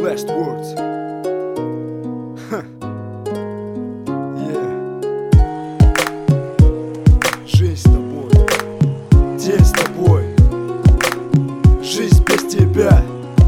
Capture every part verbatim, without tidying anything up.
last words. Ха. Yeah. Жизнь с тобой, день с тобой, жизнь без тебя.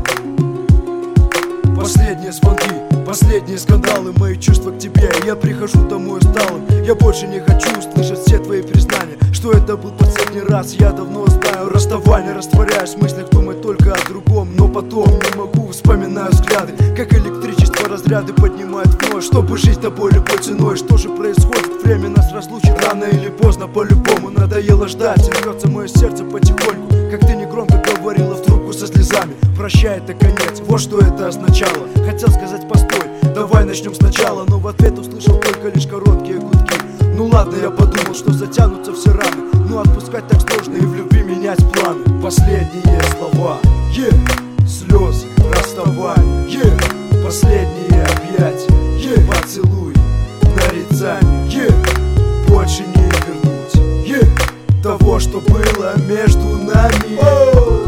Последние звонки, последние скандалы, мои чувства к тебе. Я прихожу домой усталым, я больше не хочу слышать все твои признания, что это был последний раз. Я давно знаю расставание, растворяюсь в мыслях, думать только о другом. Но потом не могу, вспоминаю взгляды, как электричество разряды поднимает вновь. Чтобы жить тобой любой ценой, что же происходит? Время нас разлучит рано или поздно, по-любому надоело ждать. И рвется мое сердце потихоньку, как ты негромко говорила в трубку со слезами. Прощай, это конец, вот что это означало. Хотел сказать постой, давай начнем сначала, но в ответ услышал только лишь короткие гудки. Ну ладно, я подумал, что затянутся все раны, но отпускать так сложно и в любви менять планы. Последние слова, yeah. Слезы, расставание, yeah. Последние объятия, yeah. Поцелуй, нарицание, yeah. Больше не вернуть, yeah. Того, что было между нами. Oh!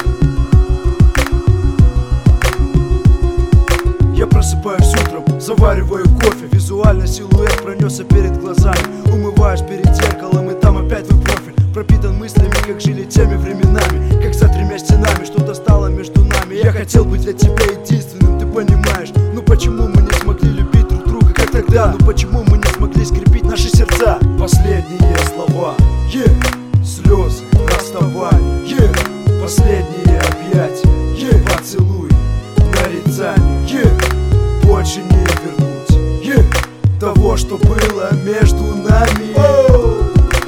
Я просыпаюсь утром, завариваю кофе. Визуально силуэт пронесся перед глазами. Умываюсь перед зеркалом, и там опять твой профиль. Пропитан мыслями, как жили теми временами. Как за тремя стенами что-то стало между нами. Я хотел быть для тебя единственным, ты понимаешь. Ну почему мы не смогли любить друг друга, как тогда? Ну почему мы не смогли скрепить наши сердца? Последние слова, yeah. Слезы, расставание, yeah. Последние объятия, yeah. Поцелуй, нарицание, yeah. Больше не вернуть, yeah. Того, что было между нами. Oh!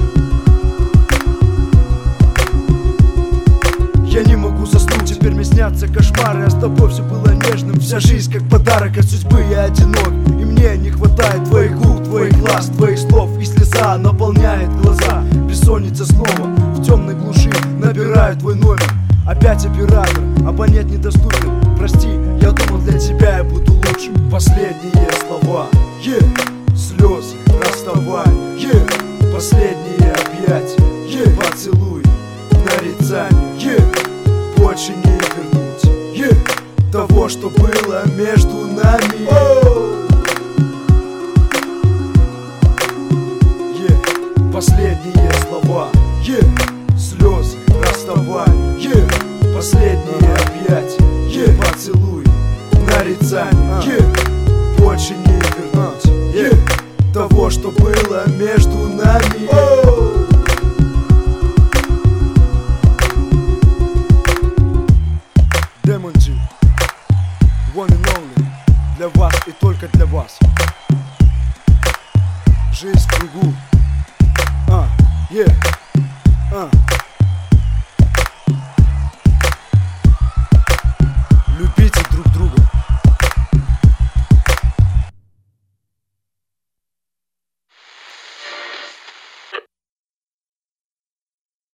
Я не могу заснуть, теперь мне снятся кошмары. А с тобой все было нежным, вся жизнь как подарок от судьбы. Я одинок, и мне не хватает твоих губ, твоих глаз, твоих слов. И слеза наполняет глаза. Бессонница снова в темной глуши. Набираю твой номер, опять оператор, абонент недоступен. Прости, я думал, для тебя я буду лучшим. Последние слова, yeah. Слезы, расставание, yeah. Последние объятия, yeah. Поцелуй, нарицание, yeah. Больше не вернуть, yeah. Того, что было между нами. Oh! Yeah. Последние слова, yeah. Слезы, расставание, yeah. Последние объятия, yeah. Поцелуй, нарицание, yeah. Больше не вернуть, yeah. Того, что было между нами. Oh! Demon G, one and only, для вас и только для вас. Жизнь в кругу, а, yeah, а.